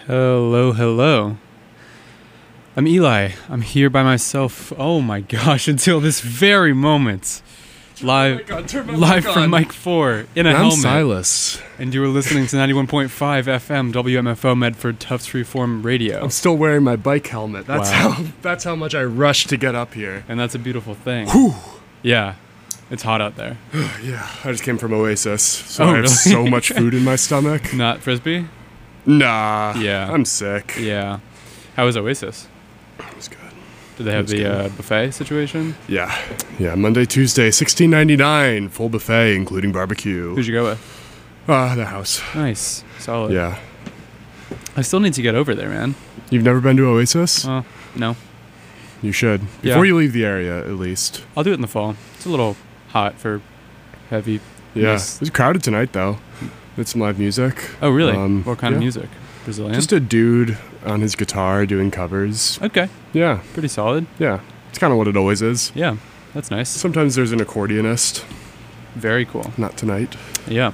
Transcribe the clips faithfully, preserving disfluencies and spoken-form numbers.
Hello, hello. I'm Eli. I'm here by myself. Oh my gosh, until this very moment. Live, oh God, live from Mike four in a and helmet. I'm Silas. And you were listening to ninety-one point five F M W M F O Medford Tufts Freeform Radio. I'm still wearing my bike helmet. That's Wow. how that's how much I rushed to get up here. And that's a beautiful thing. Whew. Yeah, it's hot out there. Yeah, I just came from Oasis, so Oh, I have really? so much food in my stomach. Not Frisbee? Nah. Yeah. I'm sick. Yeah. How was Oasis? It was good. Did they have It was the good. uh, buffet situation? Yeah. Yeah, Monday, Tuesday, sixteen ninety-nine, full buffet, including barbecue. Who'd you go with? Ah, the house. Nice. Solid. Yeah. I still need to get over there, man. You've never been to Oasis? Oh, no. You should. Yeah. Before you leave the area, at least. I'll do it in the fall. It's a little hot for heavy. Yeah. Yes. It was crowded tonight, though. With some live music. Oh, really? Um, What kind of yeah. music? Brazilian? Just a dude on his guitar doing covers. Okay. Yeah. Pretty solid. Yeah. It's kind of what it always is. Yeah. That's nice. Sometimes there's an accordionist. Very cool. Not tonight. Yeah.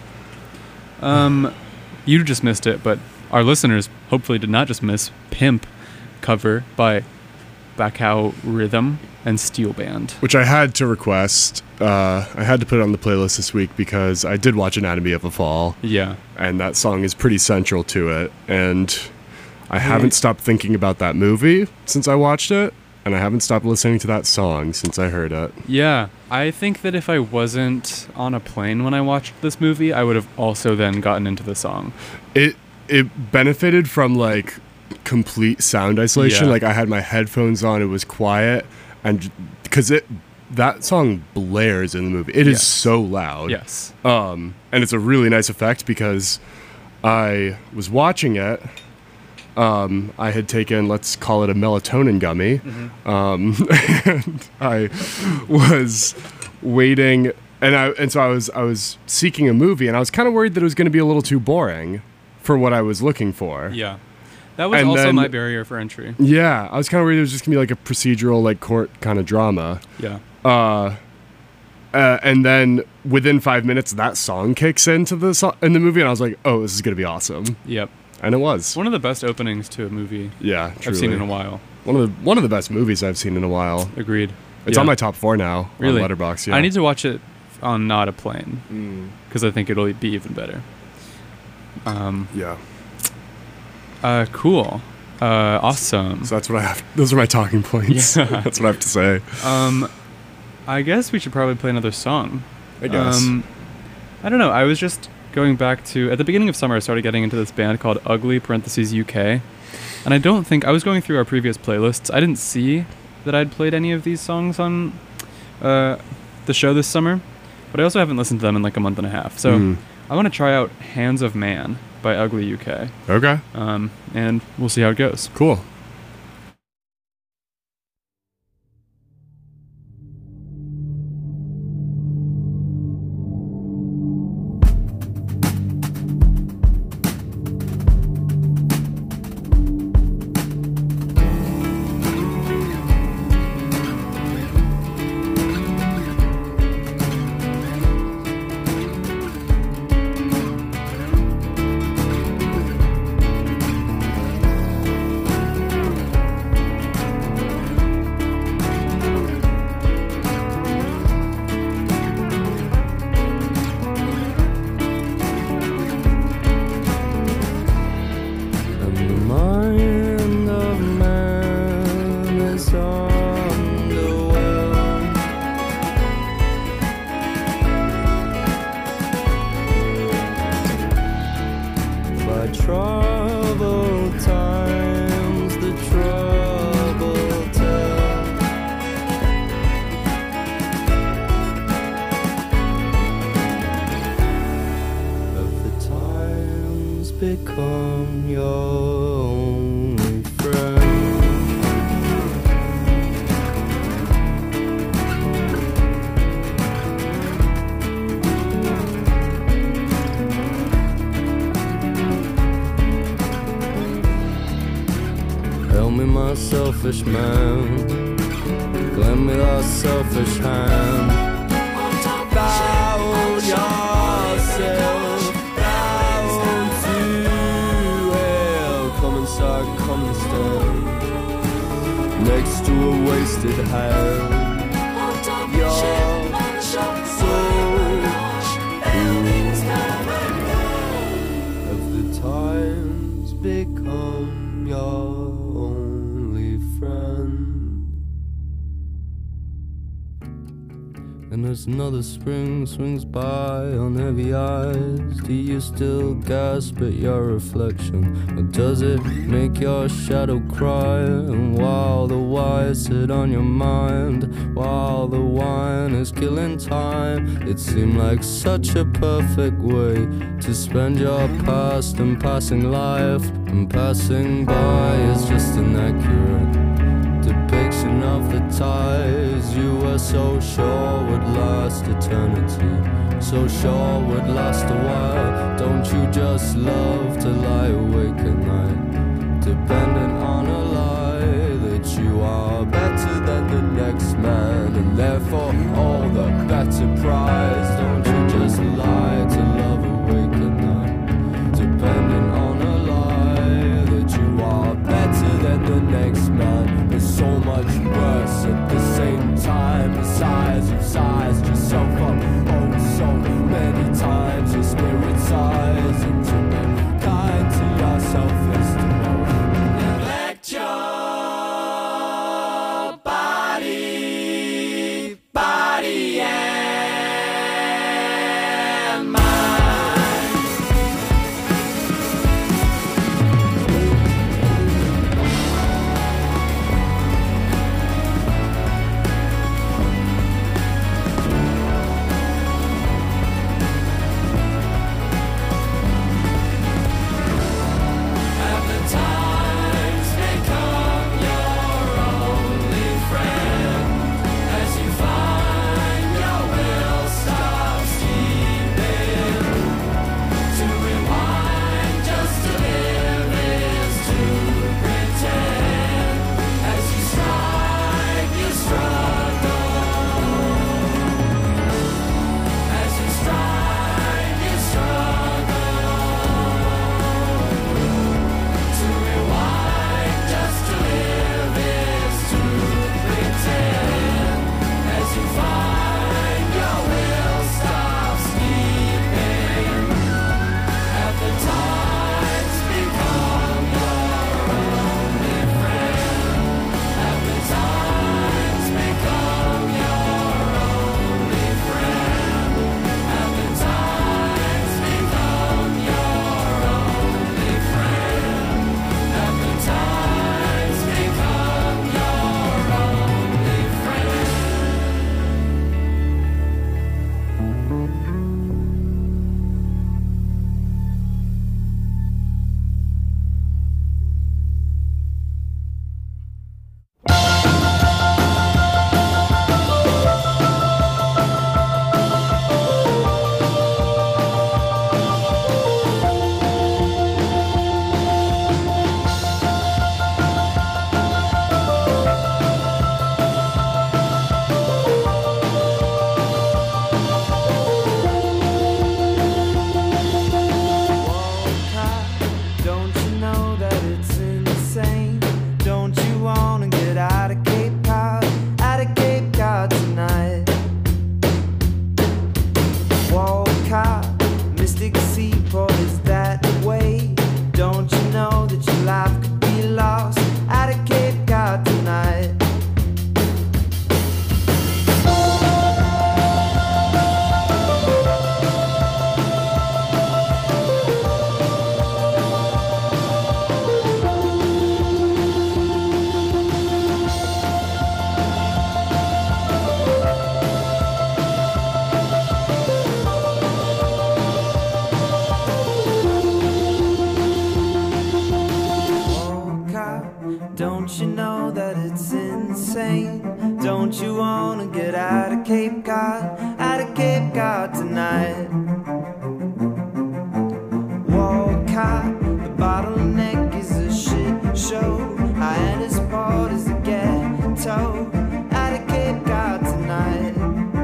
Um, you just missed it, but our listeners hopefully did not just miss Pimp cover by Bacao Rhythm and Steel Band. Which I had to request. Uh, I had to put it on the playlist this week because I did watch Anatomy of a Fall. Yeah. And that song is pretty central to it. And I Really? haven't stopped thinking about that movie since I watched it. And I haven't stopped listening to that song since I heard it. Yeah. I think that if I wasn't on a plane when I watched this movie, I would have also then gotten into the song. It it benefited from like complete sound isolation. Yeah. Like I had my headphones on, it was quiet, and because it that song blares in the movie. It is Yes. so loud. Yes. Um, and it's a really nice effect because I was watching it. Um, I had taken, let's call it a melatonin gummy. Mm-hmm. Um, and I was waiting, and I and so I was I was seeking a movie, and I was kind of worried that it was going to be a little too boring for what I was looking for. Yeah. That was And also then- my barrier for entry. Yeah, I was kind of worried it was just gonna be like a procedural, like court kind of drama. Yeah. Uh, uh, and then within five minutes, that song kicks into the so- in the movie, and I was like, "Oh, this is gonna be awesome," Yep. and it was. One of the best openings to a movie Yeah, truly. I've seen in a while. One of the one of the best movies I've seen in a while. Agreed. It's Yeah. on my top four now. Really? On Letterboxd. Yeah. I need to watch it on not a plane Mm, because I think it'll be even better. Um. yeah. Uh. Cool. Uh. Awesome. So that's what I have. Those are my talking points. Yeah. That's what I have to say. Um. I guess we should probably play another song. I guess. Um. I don't know. I was just going back to at the beginning of summer. I started getting into this band called Ugly (parentheses U K), and I don't think I was going through our previous playlists. I didn't see that I'd played any of these songs on uh, the show this summer, but I also haven't listened to them in like a month and a half. So Mm. I want to try out "Hands of Man" by Ugly U K, Okay. um, and we'll see how it goes. Cool. And the mind of man is underwhelmed. By troubled times, the trouble tell. Have the times become your only friend? Help me, my selfish man. Lend me thy selfish hand. Bow yourself down to hell. Come and wasted hand. You're so cool. Have the times become your only friend? And as another spring swings by on heavy eyes, do you still gasp at your reflection? Or does it make your shadow cry? And while the whys sit on your mind, while the wine is killing time, it seemed like such a perfect way to spend your past and passing life. And passing by is just inaccurate depiction of the ties you were so sure would last eternity, so sure would last a while. Don't you just love to lie awake at night, dependent on a lie that you are better than the next man, and therefore all the better prize? Don't you just lie to love awake at night, dependent on a lie that you are better than the next man? There's so much worse at the same time. Besides, you've sized yourself up oh so many times. Your spirit sighs, and to be kind to yourself is to neglect your body, body and mind. Don't you know that it's insane? Don't you wanna get out of Cape Cod, out of Cape Cod tonight? Walcott, the bottleneck is a shit show. Highest part is the ghetto, out of Cape Cod tonight.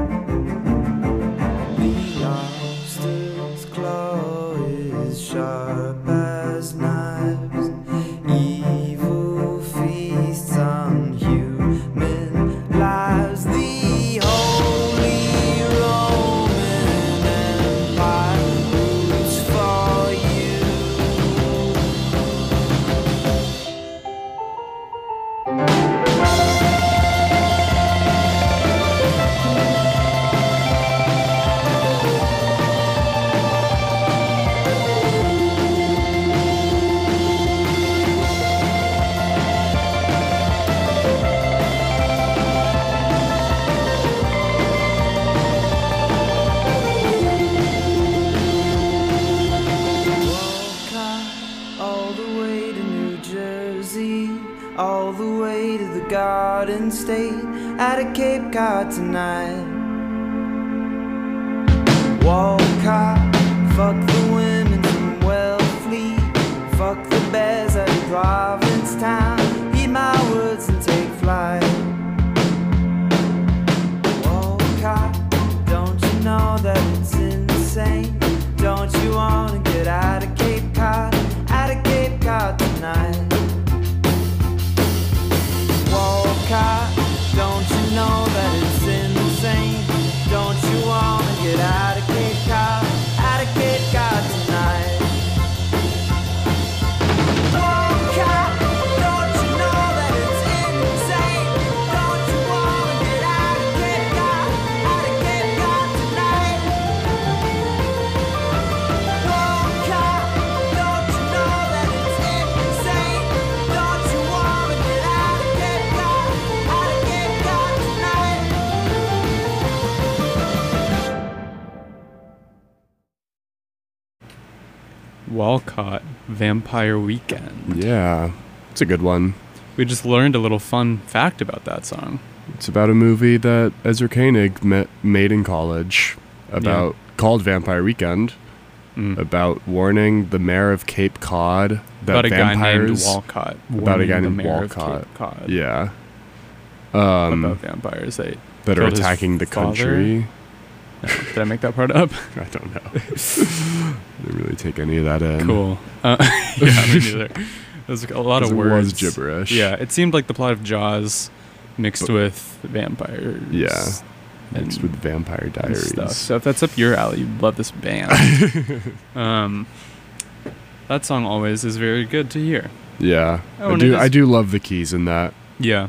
The lobster's claw is sharp as knives. Evil feasts on human out of Cape Cod tonight. Walcott, fuck the women from Wellfleet, fuck the bears out of Provincetown, heed my words and take flight. Walcott, don't you know that it's insane? Don't you wanna get out of Cape Cod, out of Cape Cod tonight? Walcott, don't you know that it's insane? Don't you wanna get out of Cape Cod, out of Cape Cod tonight? Walcott, don't you know that it's insane? Don't you wanna get out of Cape Cod, out of Cape Cod tonight? Walcott, don't you know that it's insane? Don't you wanna get out of Cape Cod, out of Cape Cod tonight? Walcott, Vampire Weekend. Yeah, it's a good one. We just learned a little fun fact about that song. It's about a movie that Ezra Koenig met, made in college about called Vampire Weekend, Mm. about warning the mayor of Cape Cod that About a guy named vampires Walcott. about a guy warning the named mayor of Walcott. Cape Cod yeah um, about vampires that, that are killed his attacking the father? country. No, did I make that part up? I don't know. I didn't really take any of that in. Cool. Uh, yeah, me neither. There's a lot of 'Cause it words. was gibberish. Yeah, it seemed like the plot of Jaws mixed But- with vampires. Yeah. and, Mixed with Vampire and Diaries. stuff. So if that's up your alley, you'd love this band. um, that song always is very good to hear. Yeah, Oh, I and do. it is- I do love the keys in that. Yeah.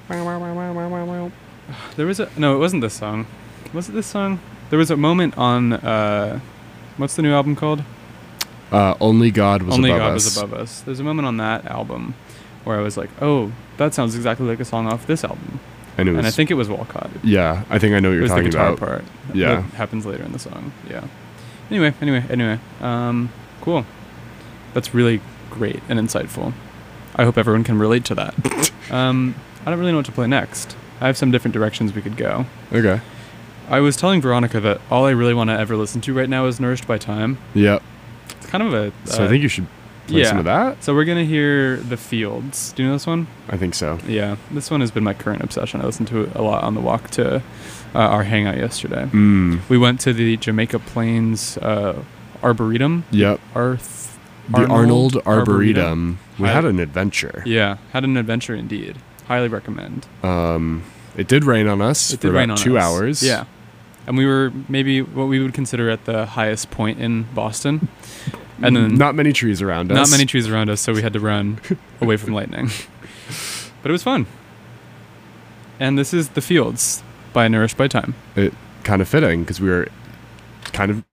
There was a no, it wasn't this song. Was it this song? There was a moment on uh, what's the new album called? Uh, Only God was Only above God us. Was Above Us. There's a moment on that album where I was like, oh, that sounds exactly like a song off this album. and it was. And I think it was Walcott. Yeah, I think I know what It you're was the talking guitar about. part. Yeah. That happens later in the song. Yeah. Anyway, anyway, anyway. Um, cool. That's really great and insightful. I hope everyone can relate to that. um, I don't really know what to play next. I have some different directions we could go. Okay. I was telling Veronica that all I really want to ever listen to right now is Nourished by Time. Yep. It's kind of a... So uh, I think you should play yeah. some of that. So we're going to hear The Fields. Do you know this one? I think so. Yeah. This one has been my current obsession. I listened to it a lot on the walk to uh, our hangout yesterday. Mm. We went to the Jamaica Plains uh, Arboretum. Yep. Arth, The Arnold, Arboretum. Arboretum. We I- had an adventure. Yeah. Had an adventure indeed. Highly recommend. Um, it did rain on us It for did about rain on two us. hours. Yeah. And we were maybe what we would consider at the highest point in Boston. And then not many trees around us. not many trees around us, so we had to run away from lightning. But it was fun. And this is The Fields by Nourished by Time. It kind of fitting because we were kind of.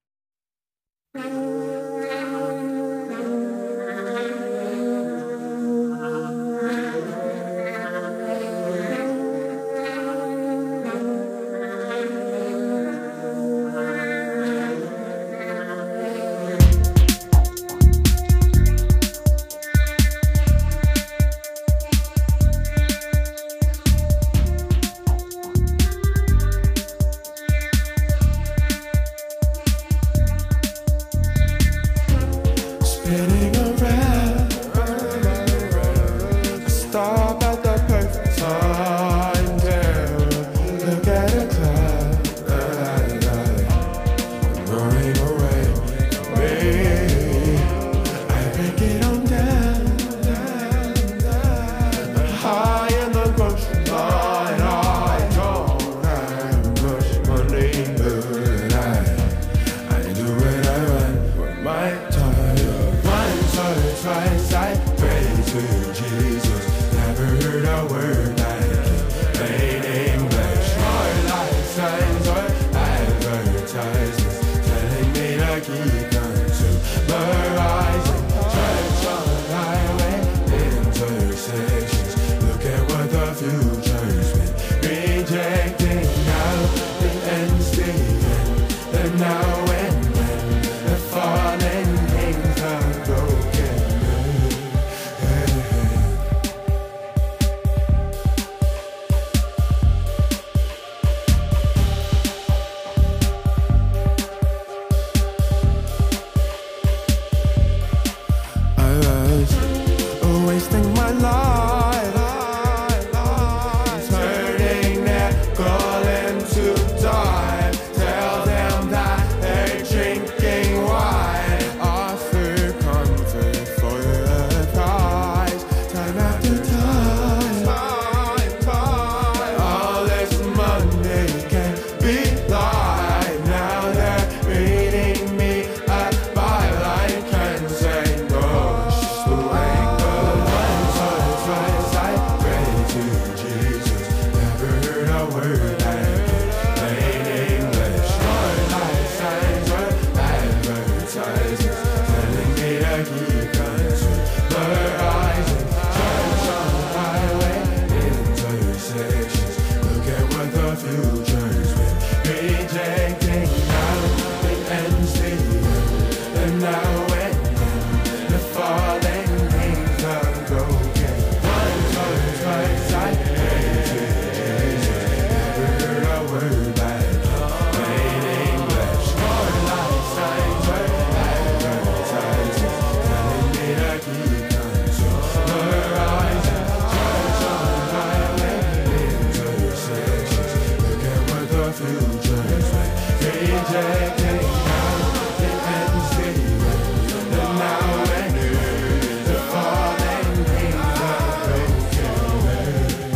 Spinning around, stop at the perfect time to look at a cloud, roaring away. Me, I break it on down, down, down. High in the grocery line, I don't have much money, but I, I do what I want with my time. Once or twice I pray to Jesus, never heard a word like it, plain English. More like signs or advertisements telling me to keep consumerizing. Church on highway intersections, look at what the future's been rejecting. Now the end's the end, the now and when, the fallen things are broken. the future's with rejecting now. It ends the end, and now and then the falling wings are broken. Once, once, twice I praise it. Never heard a word back. Plain English, more lifetimes worth advertising, telling me to keep on seeing the horizon. Church on highway into your senses. Look at what the future is like. Rejecting now, it ends the end, and now and then the falling wings are broken.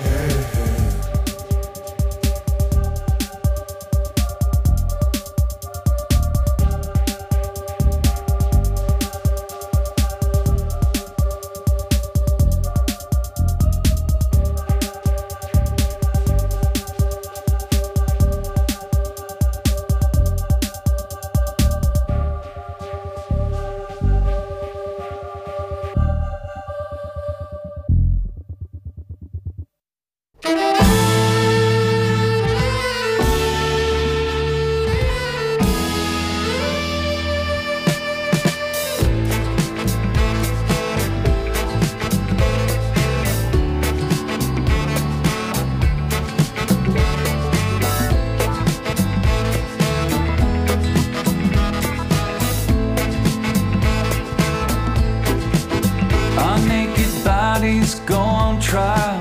Our naked bodies go on trial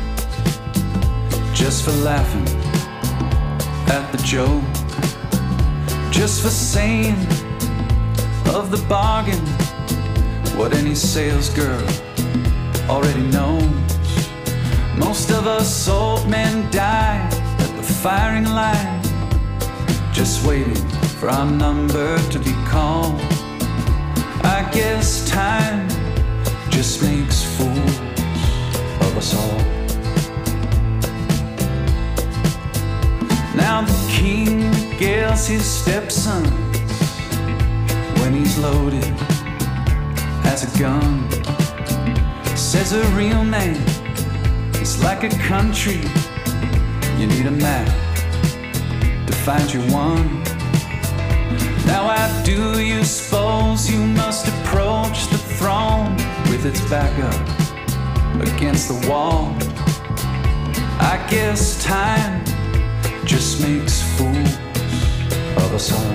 just for laughing at the joke, just for saying of the bargain what any sales girl already knows. Most of us old men die at the firing line, just waiting for our number to be called. I guess time just makes fools of us all. Now the king regales his stepsons when he's loaded as a gun. Says a real man is like a country, you need a map to find your one. Now I do you suppose you must approach the throne with its back up against the wall. I guess time just makes fools of us all.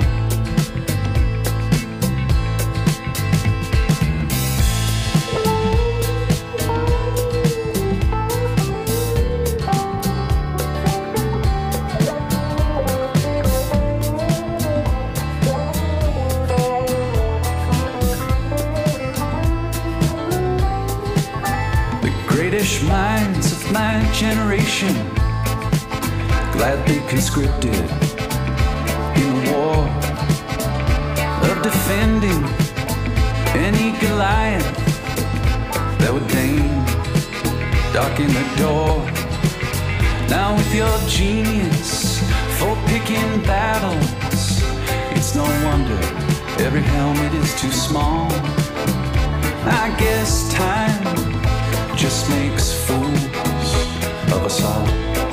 British minds of my generation gladly conscripted in the war of defending any Goliath that would deign darken the door. Now with your genius for picking battles, it's no wonder every helmet is too small. I guess time just makes fools of us all.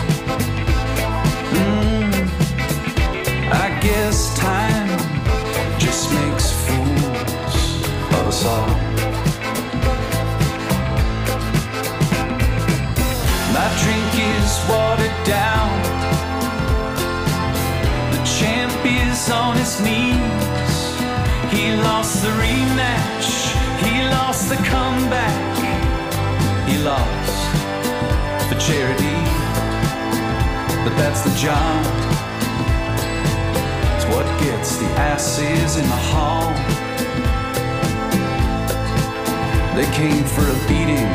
Mm, I guess time just makes fools of us all. My drink is watered down, the champ is on his knees. He lost the rematch, he lost the comeback, he lost for charity, but that's the job. It's what gets the asses in the hall. They came for a beating,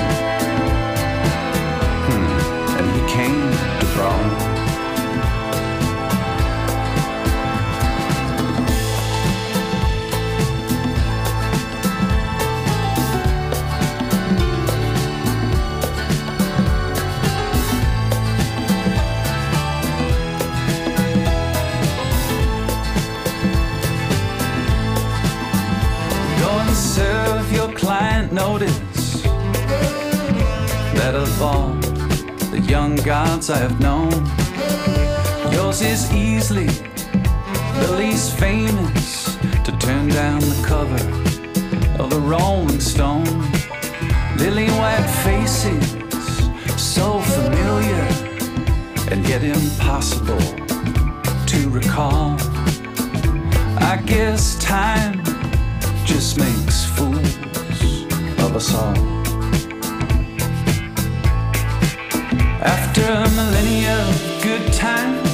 hmm, and he came to brawl. Serve your client notice that of all the young gods I have known, chooses easily the least famous to turn down the cover of the Rolling Stone. Lily white faces, so familiar and yet impossible to recall. I guess time just makes fools of us all. After a millennia of good times,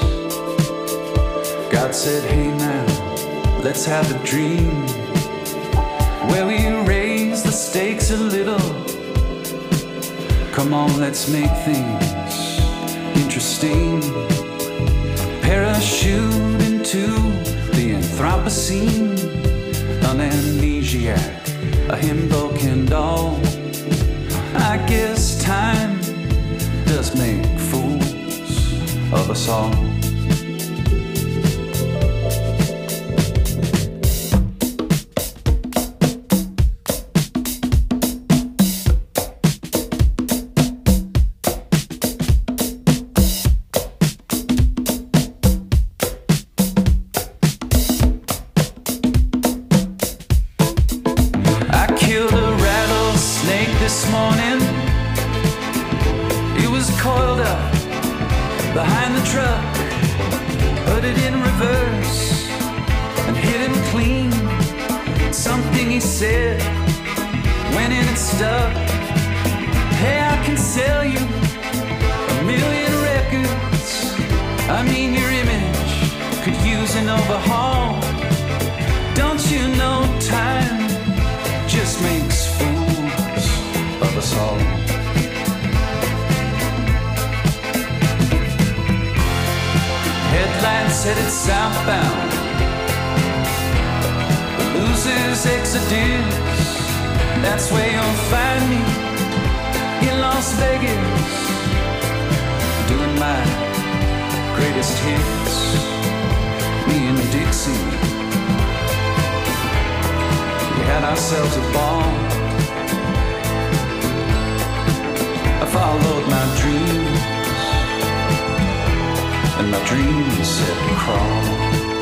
God said, hey now, let's have a dream where we raise the stakes a little. Come on, let's make things interesting. Parachute into the Anthropocene, an amnesiac, a himbo Kendall. I guess time does make fools of us all. Headed southbound, the losers exodus. That's where you'll find me in Las Vegas, doing my greatest hits. Me and Dixie, we had ourselves a ball. I followed my dreams, and my dreams said to crawl.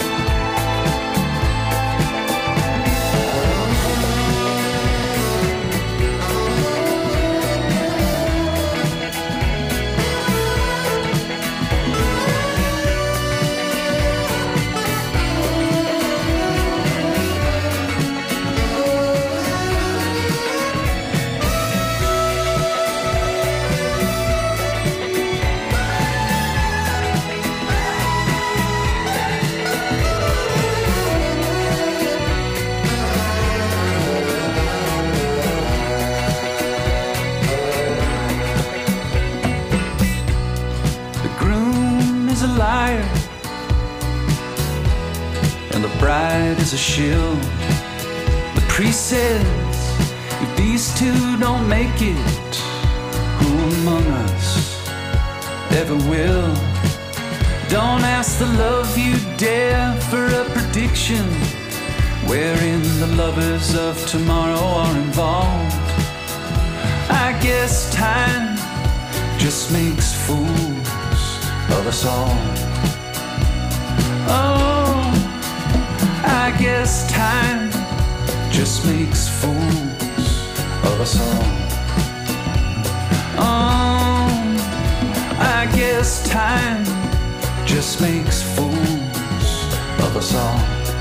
Is a shill. The priest says, if these two don't make it, who among us ever will? Don't ask the love you dare for a prediction wherein the lovers of tomorrow are involved. I guess time just makes fools of us all. Oh, I guess time just makes fools of us all. Oh, I guess time just makes fools of us all.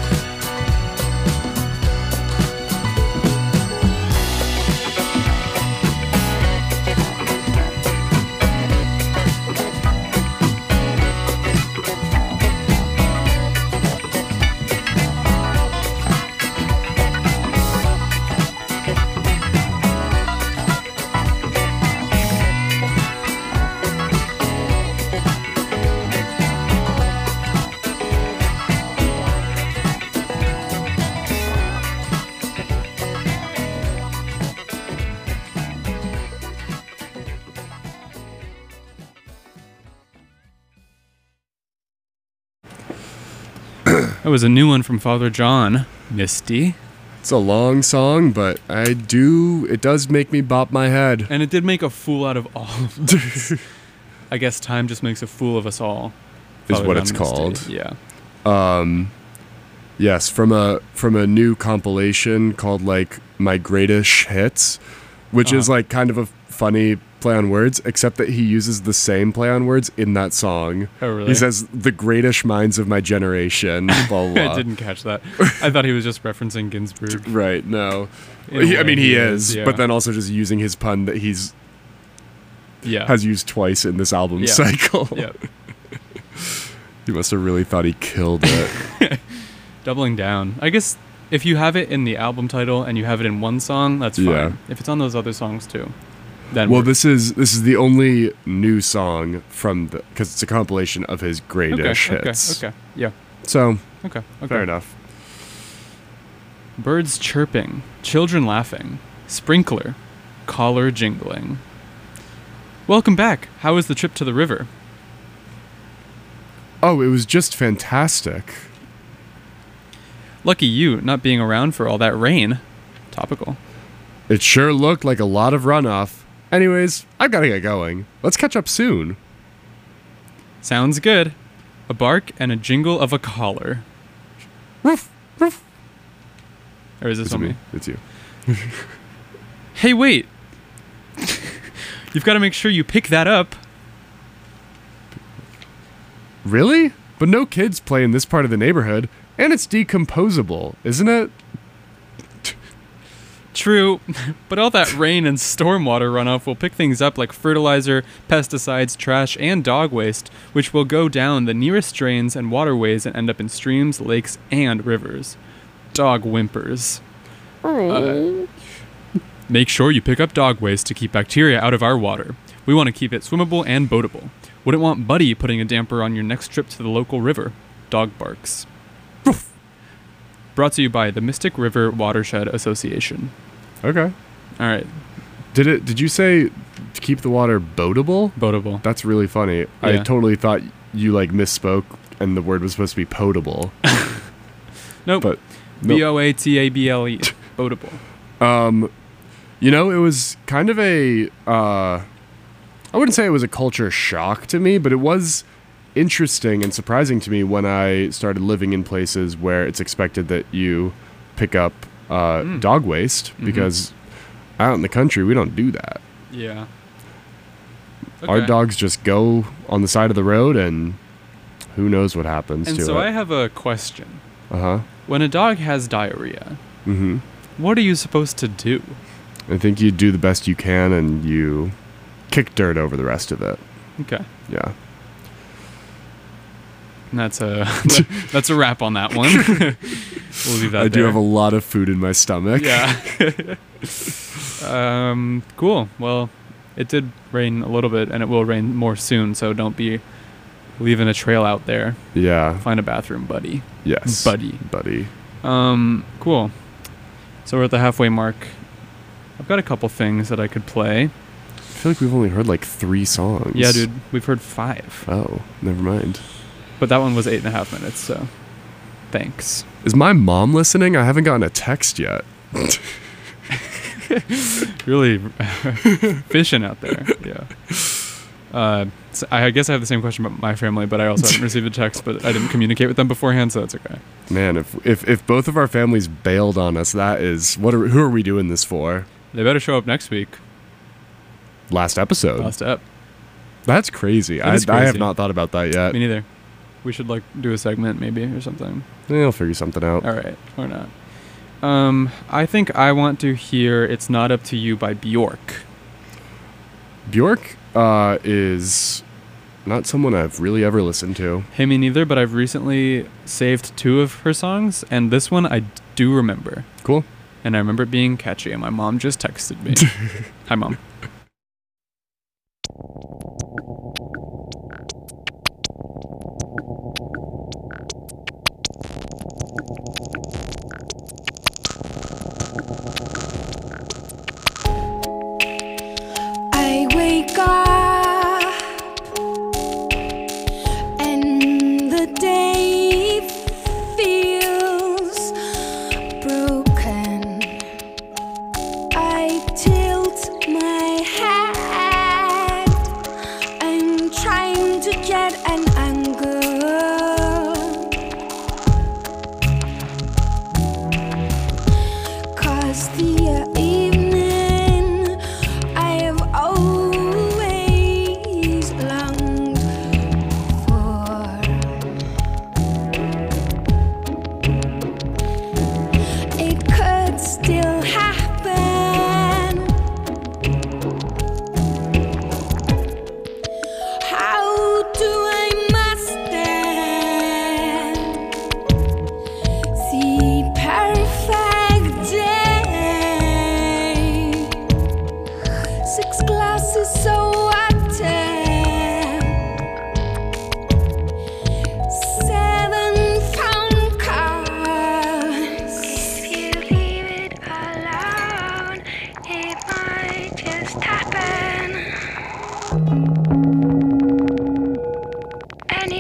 That was a new one from Father John, Misty. It's a long song, but I do, it does make me bop my head. And it did make a fool out of all of us. I guess time just makes a fool of us all. is Father what Down it's Misty. called. Yeah. Um, yes, from a from a new compilation called like My Greatest Hits, which is Uh-huh. like kind of a funny play on words, except that he uses the same play on words in that song. Oh, really? He says the greatest minds of my generation. Blah blah. blah. I didn't catch that. I thought he was just referencing Ginsberg. Right? No. In a He, I way, mean, he, is, yeah. but then also just using his pun that he's yeah. has used twice in this album Yeah. cycle. Yep. He must have really thought he killed it. Doubling down. I guess if you have it in the album title and you have it in one song, that's fine. Yeah. If it's on those other songs too, then Well, we're- this is this is the only new song from the because it's a compilation of his okay, greatest okay, hits. okay, yeah, So okay, okay. fair enough. Birds chirping, children laughing, sprinkler, collar jingling. Welcome back. How was the trip to the river? Oh, it was just fantastic. Lucky you, not being around for all that rain. Topical. It sure looked like a lot of runoff. Anyways, I've got to get going. Let's catch up soon. Sounds good. A bark and a jingle of a collar. Roof, roof. Or is this It's on me. me? It's you. Hey, wait. You've got to make sure you pick that up. Really? But no kids play in this part of the neighborhood, and it's decomposable, isn't it? True, but all that rain and stormwater runoff will pick things up like fertilizer, pesticides, trash, and dog waste, which will go down the nearest drains and waterways and end up in streams, lakes, and rivers. Dog whimpers. Uh, make sure you pick up dog waste to keep bacteria out of our water. We want to keep it swimmable and boatable. Wouldn't want Buddy putting a damper on your next trip to the local river. Dog barks. Brought to you by the Mystic River Watershed Association. Okay. All right, Did it? Did you say to keep the water boatable? boatable. That's really funny. I Yeah. totally thought you like misspoke, and the word was supposed to be potable. Nope. But B O A T A B L E. Boatable. Um, you know, it was kind of a, uh, I wouldn't say it was a culture shock to me, but it was interesting and surprising to me when I started living in places where it's expected that you pick up uh, Mm. dog waste, Mhm. because out in the country, we don't do that. Yeah. Our Okay. dogs just go on the side of the road, and who knows what happens And to so it. I have a question. uh-huh. When a dog has diarrhea, Mm-hmm. what are you supposed to do? I think you do the best you can, and you kick dirt over the rest of it. Okay. Yeah. And that's a that's a wrap on that one. We'll leave that I do there. have a lot of food in my stomach. Yeah. um, cool. Well, it did rain a little bit, and it will rain more soon, so don't be leaving a trail out there. Yeah. Find a bathroom, buddy. Yes. Buddy. Buddy. Um, cool. So we're at the halfway mark. I've got a couple things that I could play. I feel like we've only heard like three songs. Yeah, dude, we've heard five. Oh, never mind. But that one was eight and a half minutes, so thanks. Is my mom listening? I haven't gotten a text yet. Really fishing out there. Yeah. Uh, so I guess I have the same question about my family, but I also haven't received a text, but I didn't communicate with them beforehand, so that's okay. Man, if if if both of our families bailed on us, that is what are who are we doing this for? They better show up next week. Last episode. Last up. That's crazy. That I, is I have crazy. not thought about that yet. Me neither. We should like do a segment maybe or something. Eh, I'll figure something out. All right, or not. Um, I think I want to hear "It's Not Up to You" by Bjork. Bjork uh, is not someone I've really ever listened to. Hey, me neither, but I've recently saved two of her songs, and this one I do remember. Cool. And I remember it being catchy, and my mom just texted me. Hi, Mom. I wake up and the day feels broken. I tilt my head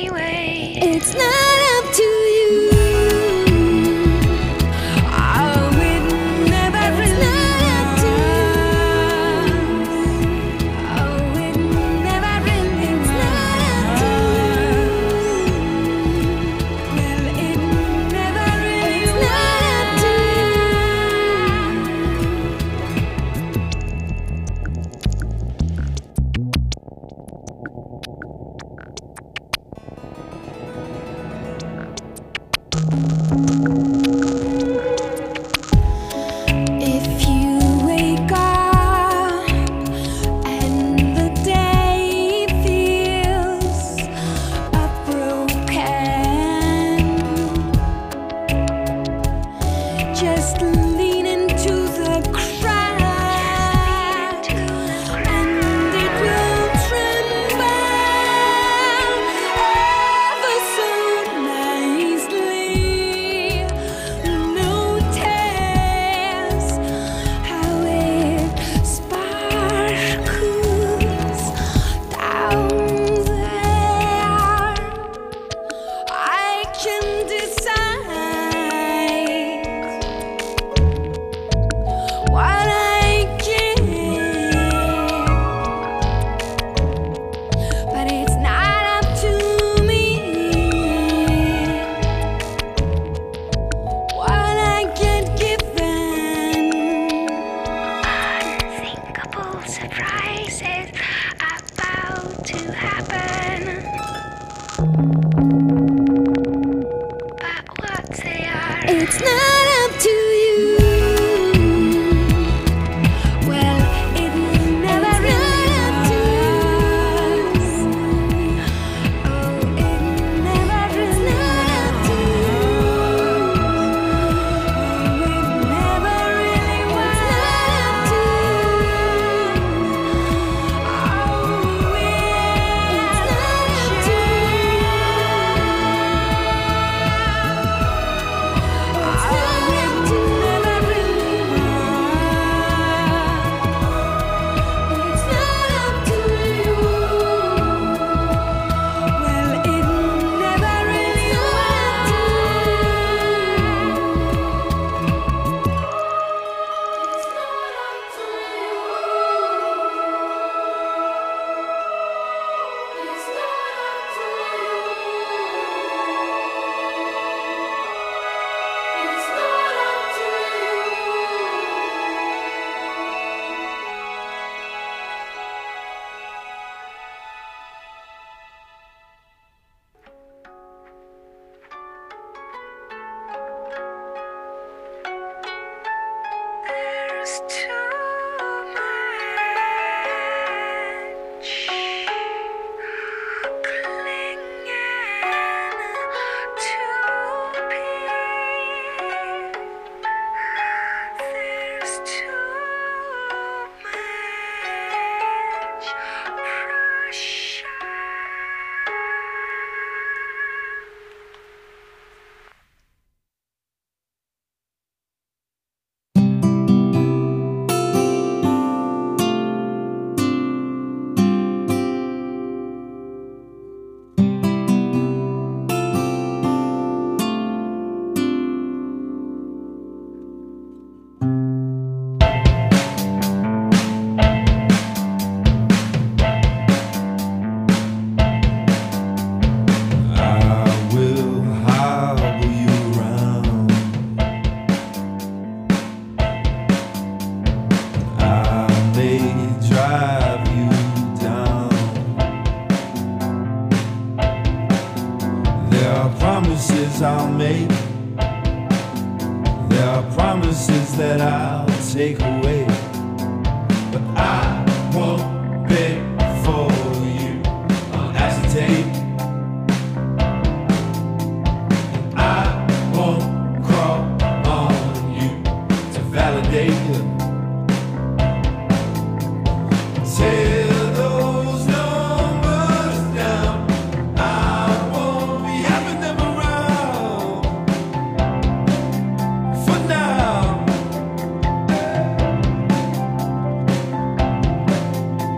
anyway. It's not up to you. Oh, it never really was. Oh, it never really was. Well, it never really was. Not up to If you wake up and the day feels broken, just lean into the crowd and it will tremble ever so nicely. Notice how it sparkles down there. I can decide what I can, but it's not up to me what I get given. Unthinkable surprises about to happen, but what they are, it's not up to you. Well, it never really was. Oh, it never really was. Oh, it never really was. Not up to you. Oh, it's not up to you. There's too much clinging to be. There's too much pressure. Promises I'll make. There are promises that I'll take away, but I won't beg for you on acetate. I won't crawl on you to validate you. Tear those numbers down. I won't be having them around for now.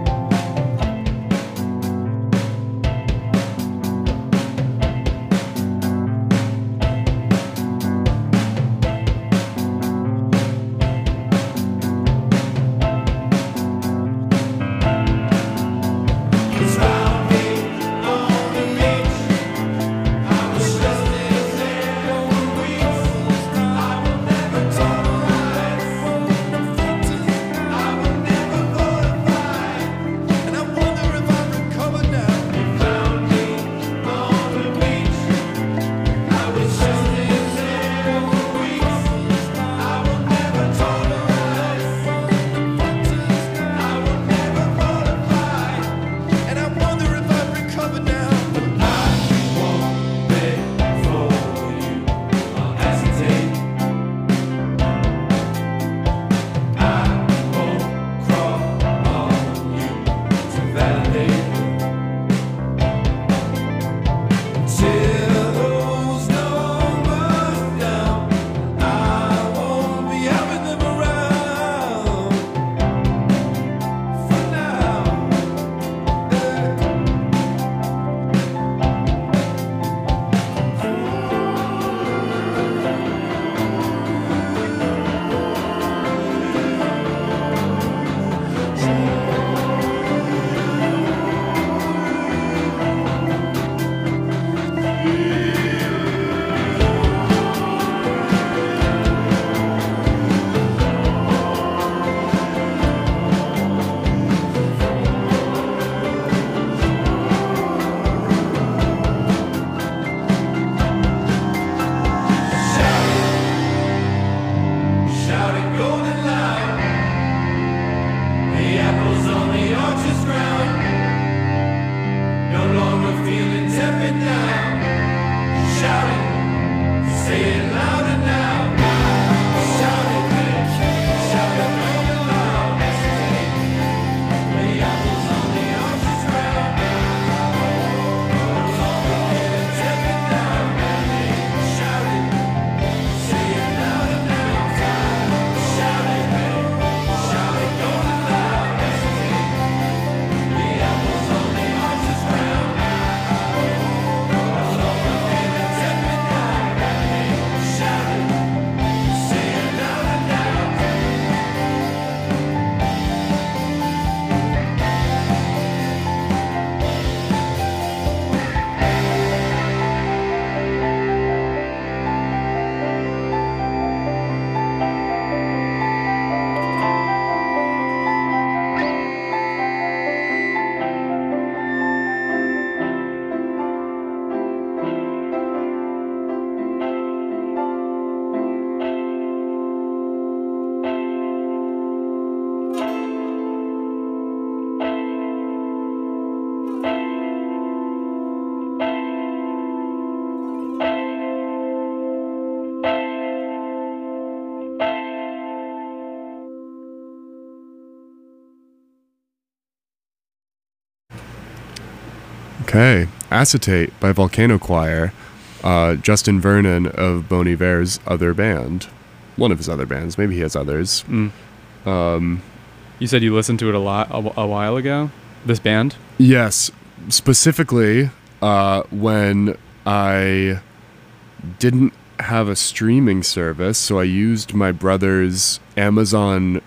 Okay. Acetate by Volcano Choir. Uh, Justin Vernon of Bon Iver's other band. One of his other bands. Maybe he has others. Mm. Um, You said you listened to it a lot a, wh- a while ago. This band. yes. Specifically, uh, when I didn't have a streaming service, so I used my brother's Amazon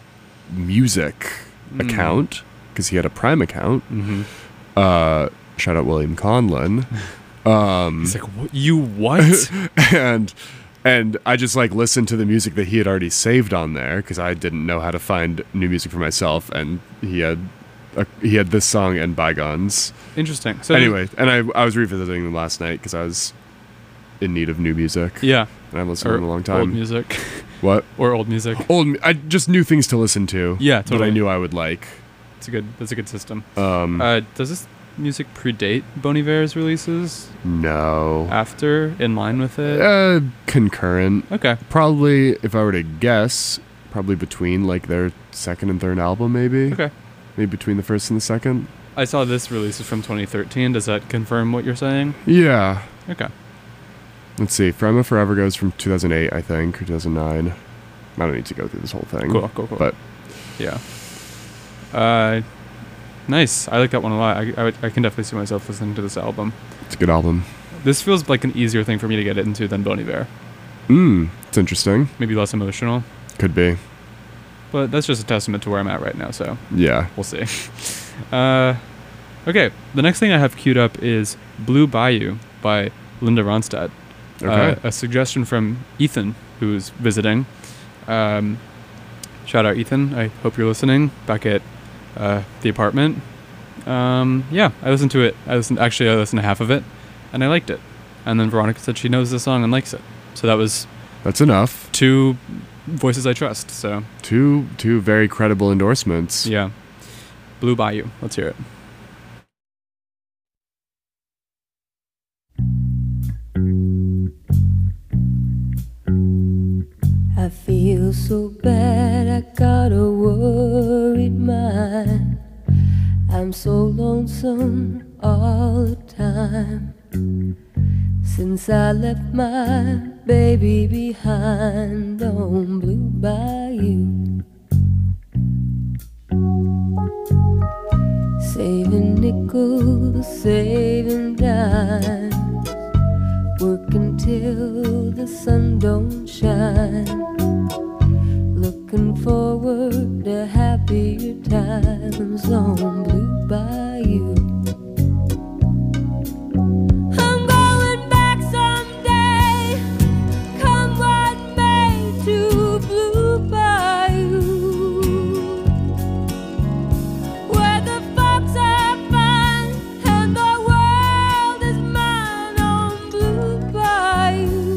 Music Mm. account because he had a Prime account. Mm-hmm. Uh, shout out William Conlon. Um, He's like, what? You what? and and I just like listened to the music that he had already saved on there because I didn't know how to find new music for myself, and he had a, he had this song and Bygones. Interesting. So Anyway, and I I was revisiting them last night because I was in need of new music. yeah, and I haven't listened or to them in a long old time. music, What or old music. old? mu- I just new things to listen to. Yeah, that totally. I knew I would like. It's a good. That's a good system. Um, Uh, does this music predate Bon Iver's releases? no, After, in line with it? uh, concurrent. Okay. Probably, if I were to guess, probably between like their second and third album, maybe. Okay. Maybe between the first and the second. I saw this release is from twenty thirteen. Does that confirm what you're saying? Yeah. Okay. Let's see. Forever Forever goes from two thousand eight, I think, or two thousand nine. I don't need to go through this whole thing. Cool, cool, cool. But Yeah. Uh, nice. I like that one a lot. I, I, would- I can definitely see myself listening to this album. it's a good album. This feels like an easier thing for me to get into than Bon Iver. Mmm. It's interesting. Maybe less emotional. Could be. But that's just a testament to where I'm at right now, so Yeah. we'll see. uh, okay, the next thing I have queued up is Blue Bayou by Linda Ronstadt. Okay. Uh, a suggestion from Ethan, who's visiting. Um, shout out, Ethan. I hope you're listening back at uh, the apartment. Um, yeah, I listened to it. I listened. Actually, I listened to half of it, and I liked it. And then Veronica said she knows the song and likes it. So that was That's enough. two voices I trust. So Two two very credible endorsements. yeah, Blue Bayou. Let's hear it. I feel so bad, I got a worried mind. I'm so lonesome all the time. Since I left my baby behind on Blue Bayou. Saving nickels, saving dimes, working till the sun don't shine, looking forward to happier times on Blue Bayou. I'm going back someday, come what may, to Blue Bayou, where the folks are fine and the world is mine on Blue Bayou,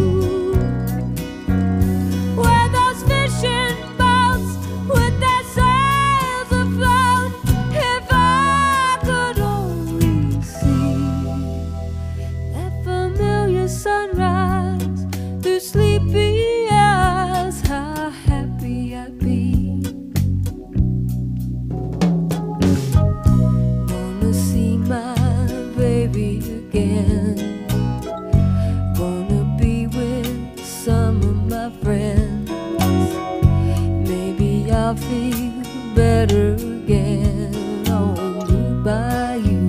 where those fishing boats with their sails afloat, if I could only see that familiar sunrise through sleepy eyes, how happy I'd be. Wanna see my baby again, wanna be with some of my friends, maybe I'll feel better again on Blue Bayou.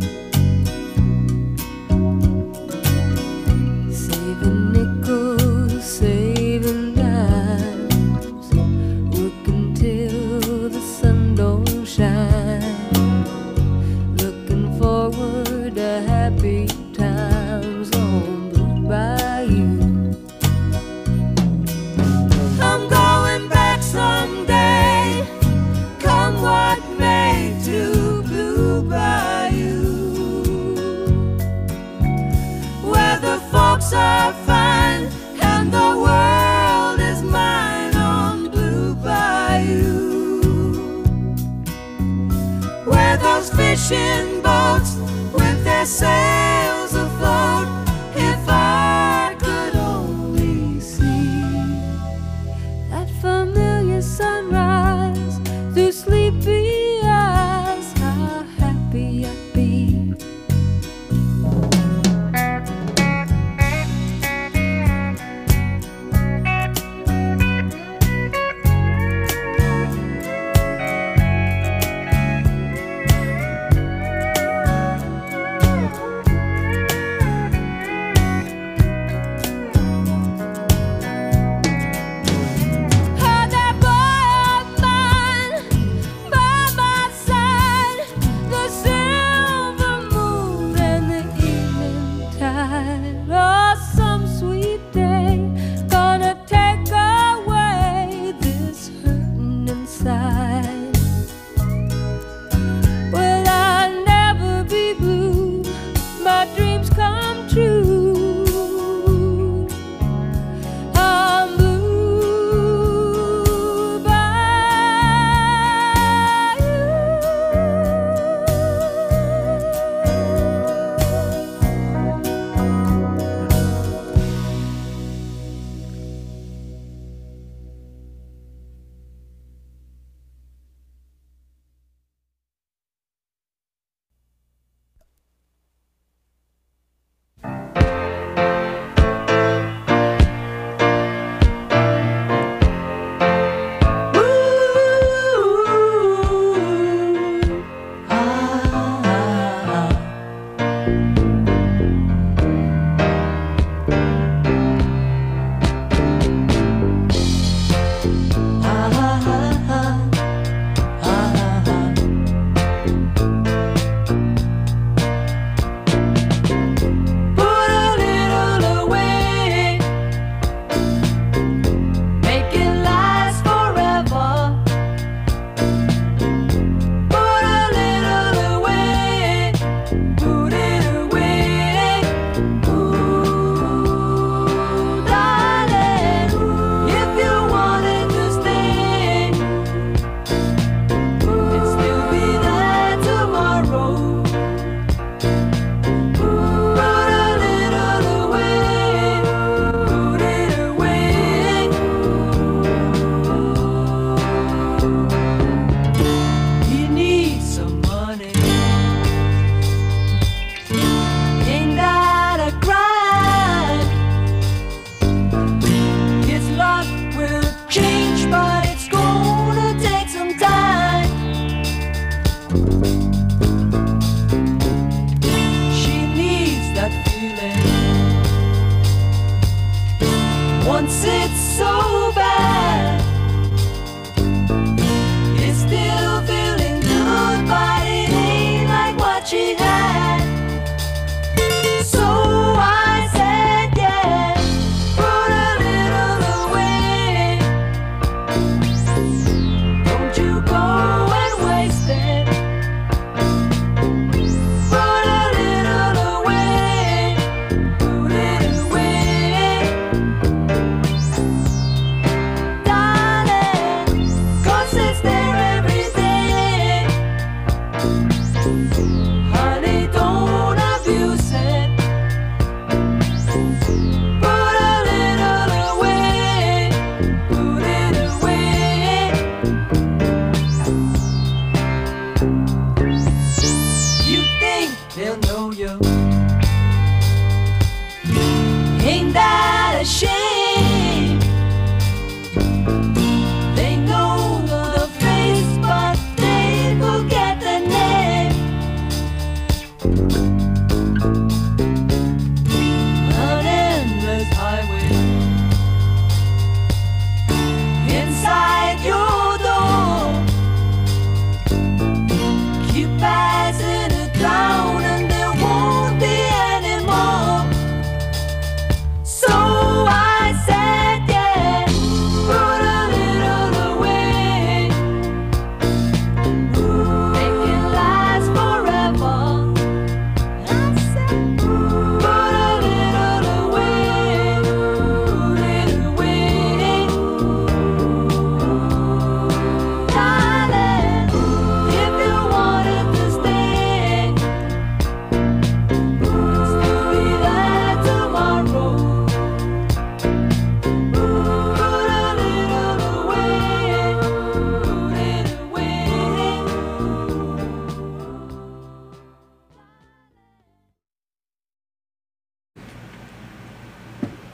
Saving nickels, saving dimes, working till the sun don't shine, looking forward to happy times on Blue Bayou. I'm going back someday, come what may, to Blue Bayou, where the folks are fine and the world is mine on Blue Bayou, where those fishing boats with their sails afloat, if I could only see that familiar sunrise through sleepy eyes, how happy I'd be.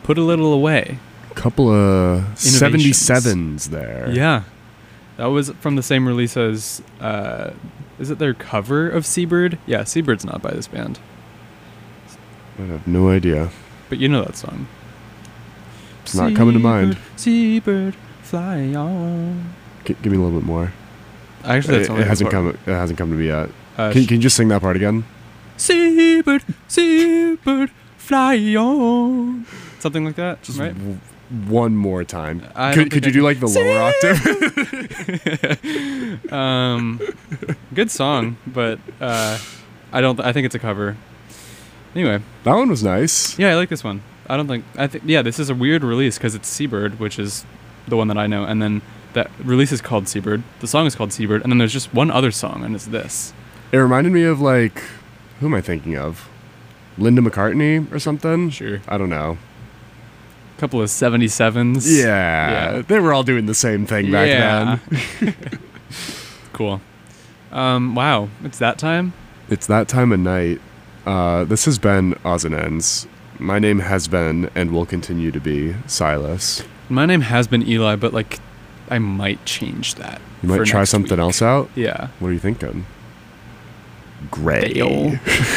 Put a Little Away. Couple of Innovations. seventy-sevens there. Yeah. That was from the same release as, uh, is it their cover of Seabird? Yeah, Seabird's not by this band. I have no idea. But you know that song. It's not coming to mind. Seabird, fly on. G- give me a little bit more. Actually, that's it, only it hasn't the come. part. It hasn't come to me yet. Uh, Can, can you just sing that part again? Seabird, Seabird, fly on. Something like that, Just right? w- one more time. I don't Could, think could you I do can- like the lower octave? um, good song, but uh, I don't. I think it's a cover. Anyway, That one was nice. yeah, I like this one. I don't think. I think. Yeah, this is a weird release because it's Seabird, which is the one that I know, and then that release is called Seabird. The song is called Seabird, and then there's just one other song, and it's this. It reminded me of like, who am I thinking of? Linda McCartney or something? Sure. I don't know. A couple of seventy-sevens. Yeah, Yeah. they were all doing the same thing back Yeah. then. Cool. Um, wow, it's that time. It's that time of night. Uh, this has been Odds and Ends. My name has been and will continue to be Silas. My name has been Eli, but like, I might change that. You might for try next something week. else out. Yeah. What are you thinking? Gray. Dale.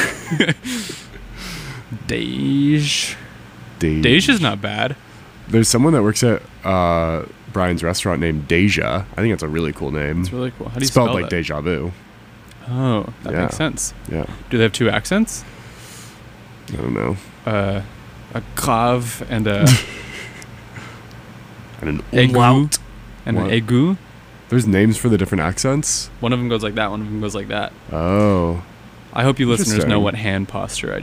Dej. Dej. Dej is not bad. There's someone that works at uh, Brian's restaurant named Deja. I think that's a really cool name. It's really cool. How do you Spelled spell like that? deja vu. Oh, that Yeah. makes sense. Yeah. Do they have two accents? I don't know. Uh, a grave and a And an aigu umlaut. and What? an aigu. There's names for the different accents. One of them goes like that. One of them goes like that. Oh. I hope you listeners Interesting. know what hand posture I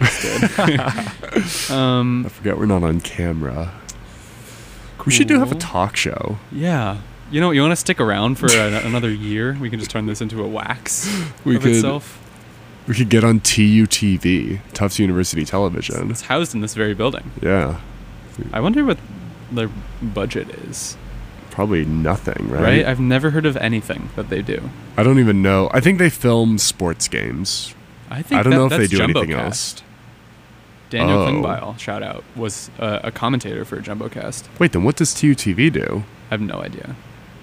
just did. um, I forget we're not on camera. We should do have a Cool. talk show. yeah. You know, you want to stick around for a, another year? We can just turn this into a wax We of could itself. we could get on T U T V, Tufts University Television. It's housed in this very building. Yeah. I wonder what their budget is. Probably nothing, right? Right? I've never heard of anything that they do. I don't even know. I think they film sports games. I think I don't that- know if they that's do anything JumboCast. else. Daniel Oh. Klingbeil, shout out, was uh, a commentator for JumboCast. Wait, then what does T U T V do? I have no idea.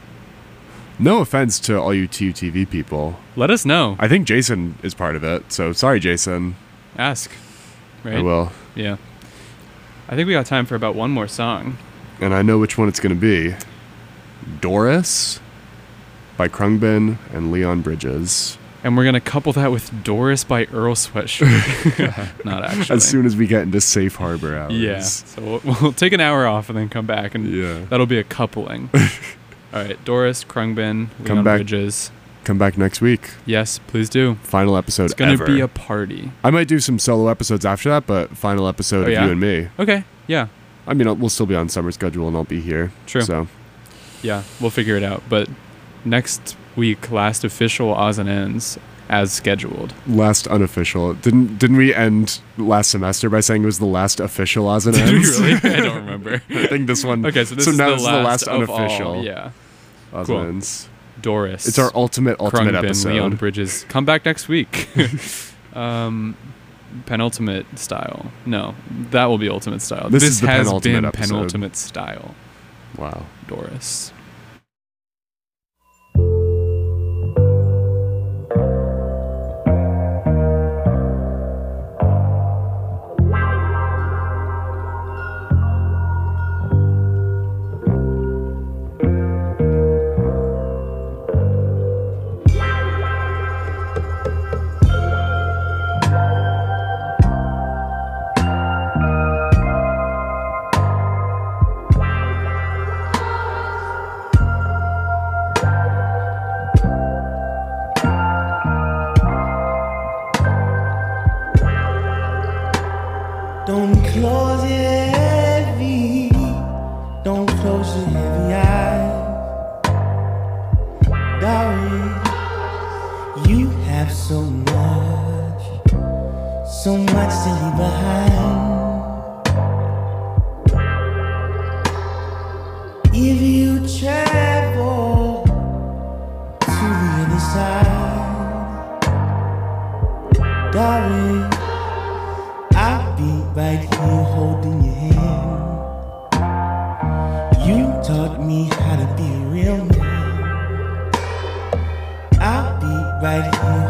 No offense to all you T U T V people. Let us know. I think Jason is part of it, so sorry, Jason. Ask. Right? I will. Yeah. I think we got time for about one more song. And I know which one it's going to be. Doris by Krungbin and Leon Bridges. And we're going to couple that with Doris by Earl Sweatshirt. Not actually. As soon as we get into safe harbor hours. Yeah. So we'll, we'll take an hour off and then come back, and Yeah. that'll be a coupling. All right. Doris, Krungbin, Leon Come back. Bridges. Come back next week. Yes, please do. Final episode It's going ever. to be a party. I might do some solo episodes after that, but final episode Oh, of yeah? you and me. Okay. Yeah. I mean, I'll- we'll still be on summer schedule and I'll be here. True. So Yeah. We'll figure it out. But next week, last official Oz and Ends as scheduled. last unofficial. Didn't didn't we end last semester by saying it was the last official Oz and Did we Ends? really? I don't remember. I think this one. Okay, so this so is, now the, this last is the last of unofficial all. Yeah. Oz Cool. and Ends. Doris. It's our ultimate ultimate Krungbin, episode. Leon Bridges. Come back next week. um, penultimate style. No, that will be ultimate style. This is the has penultimate been episode. penultimate style. Wow. Doris. Don't close your heavy, don't close your heavy eyes. Darling, you have so much, so much to leave behind. If you travel to the other side, darling, I'll be right here holding your hand. You taught me how to be a real man. I'll be right here